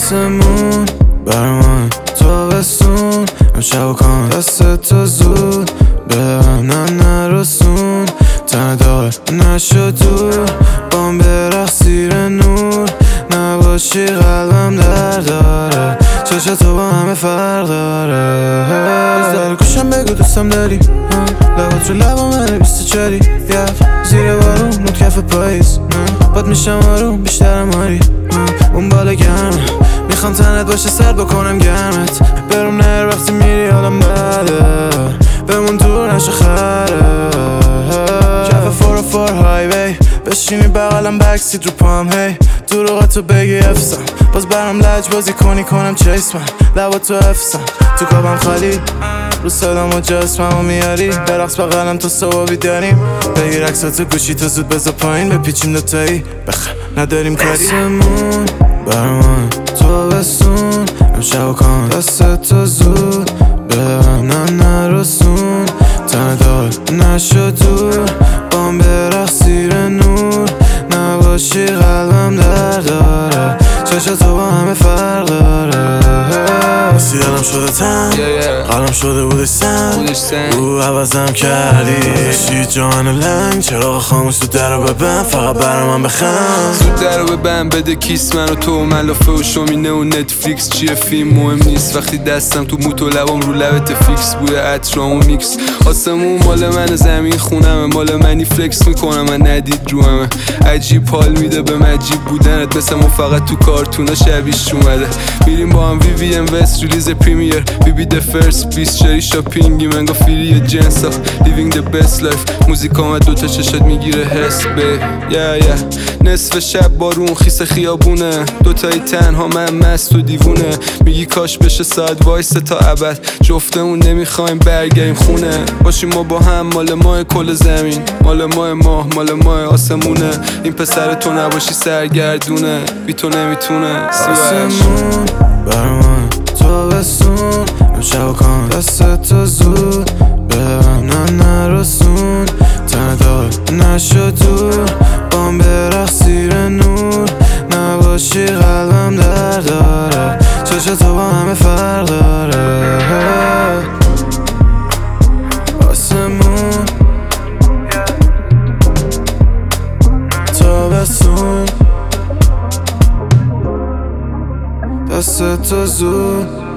آسمون برمان تابستون امشب و کان دست تو زود بهم نرسون تن دار نشد دور بام برخ زیر نور نباشی قلبم در داره چشم تو با همه فرق داره در گوشم بگو دوستم داری لبات رو لبامه 24 زیر بارون نوت کف پاییز باد میشم آروم بیشترم آری اون بالا گرمه میخوام تنت باشه سرد بکنم گرمت برم نهر وقتی میری حالم بده بمون دور نشه خره کف 404 هایوی بشینی بغلم بکسید رو پام هی دروغتو بگی افسم باز برام لج بازی کنم چیس من لباتو افسم تو کابم خالی رو صدام و جسمم و میاری برقص بغلم تا صبح بیداریم بگیر عکساتو گوشی تا زود بذار پایین بپیچیم دوتایی نداریم کاری آسمون برمان تابستون امشب و کان دست تو زود بهم نرسون تن دار نشد دور بام برخ زیر نور نباشی قلبم در داره چشم تو با همه فرق داره سیدلم شده تن قلم شده بودش سن رو عوضم کردی شی جان لنگ چراغ خاموش تو در رو ببن فقط برا من بخند زود در رو ببن بده کیس من و تو ملافه و شومینه و نتفلیکس چیه فیلم مهم نیست وقتی دستم تو موت و لبام رو لبت فیکس بوی عطرام و میکس آسمون مال من زمین خونمه مال منی فلکس میکنم من ندید رو همه عجیب حال میده به مجیب بودنت مثل ما فقط تو کارتونا شبیش اومده میریم با هم VVM وست ریلیز پریمیر بیبی د فرست بیست شری شاپینگی منگا فیری جنس آف لیوینگ د بست لایف موزیک آمد دوتا چشات میگیره حس به نصف شب بارون خیس خیابونه دوتایی تنها من مست و دیوونه میگی کاش بشه ساعت وایس تا ابد جفتمون نمیخوایم برگردیم خونه باشیم ما با هم مال ماه کل زمین مال ماه ماه مال ماه آسمونه این پسر تو نباشی سرگردونه بی تو نمیتونه آسمون برمان تابستون امشب و کان دست تو زود بهم نرسون تن دار نشد دور بام برخ زیر نور نباشی قلبم در داره چشم تو با همه فرق داره آسمون تابستون دست تو زود